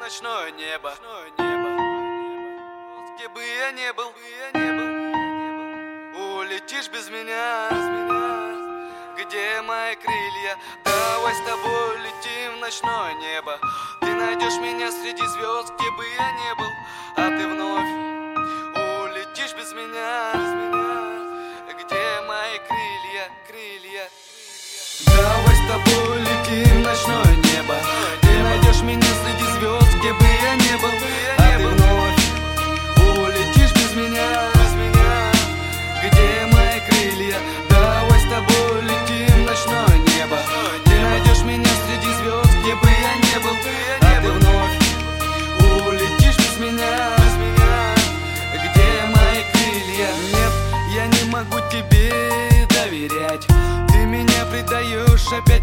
ночное небо. Где бы я не был, улетишь без меня. Где мои крылья? Давай с тобой летим в ночное небо. Ты найдешь меня среди звезд, где бы я не был, а ты вновь улетишь без меня. Где мои крылья? Давай с тобой летим в ночное небо. Ты найдешь меня среди звезд, где бы я не был, а ты вновь улетишь без меня. Где мои крылья? Давай с тобой летим в ночное небо. Ты найдешь меня среди звезд, где бы я не был, а ты вновь улетишь без меня. Где мои крылья? Нет, я не могу тебе доверять. Ты меня предаешь опять.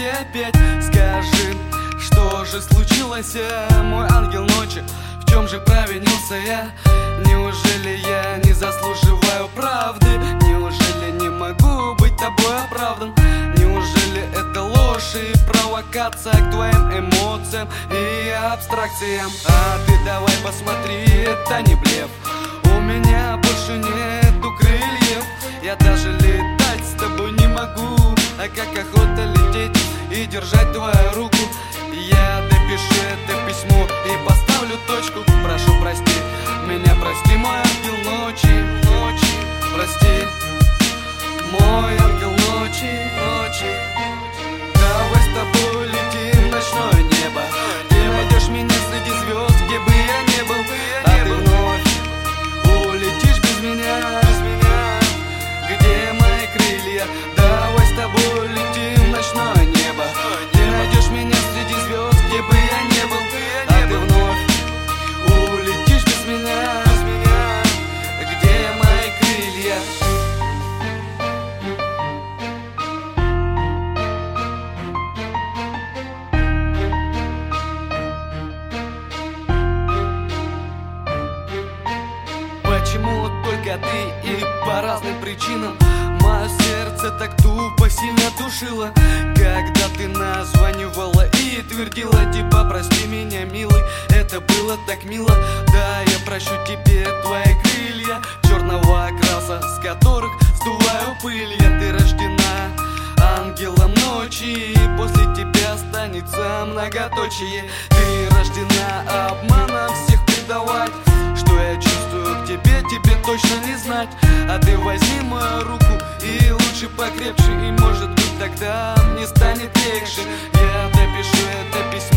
Скажи, что же случилось, мой ангел ночи? В чем же провинился я? Неужели я не заслуживаю правды? Неужели не могу быть тобой оправдан? Неужели это ложь и провокация к твоим эмоциям и абстракциям? А ты давай посмотри, это не блеф. У меня больше нету крыльев. Я даже летать с тобой не могу. А как охота лететь и держать твою руку. Я допишу это письмо и поставлю точку. Прошу, прости меня, прости, мой ангел ночи. Прости, мой ангел ночи. Давай с тобой летим в ночное небо. Ты найдешь меня среди звезд, где бы я не был, а ты вновь улетишь без меня. Где мои крылья? Давай с тобой летим в ночное небо. Ты найдешь меня среди звезд, где бы я не был, а ты вновь улетишь без меня. Где мои крылья? Почему только ты и по разным причинам мое сердце так тупо сильно душило? Когда ты названивала и твердила типа прости меня, милый, это было так мило. Да, я прощу тебе твои крылья черного окраса, с которых сдуваю пыль. Ты рождена ангелом ночи, и после тебя останется многоточие. Ты рождена обманом всех предавать. Что я чувствую к тебе точно не знать. А ты возьми мою руку и лучше покрепче, и может быть тогда мне станет легче. Я допишу это письмо